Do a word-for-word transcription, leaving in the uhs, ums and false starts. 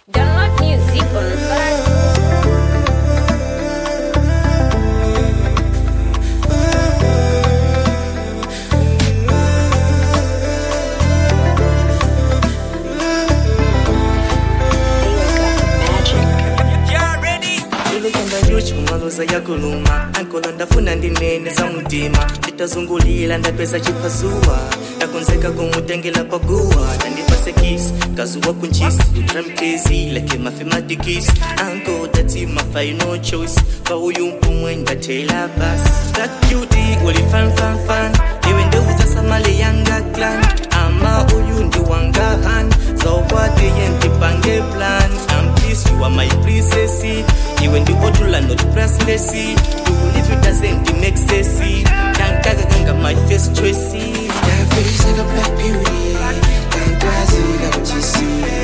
Download music on Fire. Kumaloza ya kuluma Ankola ndafuna ndinene za mudima Nditazungulila ndapesa chipazua Ndakonzeka kumutengela paguwa Nandipase kiss, kazuwa kunchisi Utramtezi, like mathematics Anko dati my final choice Kwa uyu mpumwe ndatela bas That cutie, uli fan fan fan Ewe ndeuza samale yanga clan Ama uyu ndi wangahan Zawade yentipange plan I'm pleased you are my princess Even the otula not pricelessy to live it doesn't make sexy Can't ganga my face choicy That face like a black beauty Can't glass it, I want you see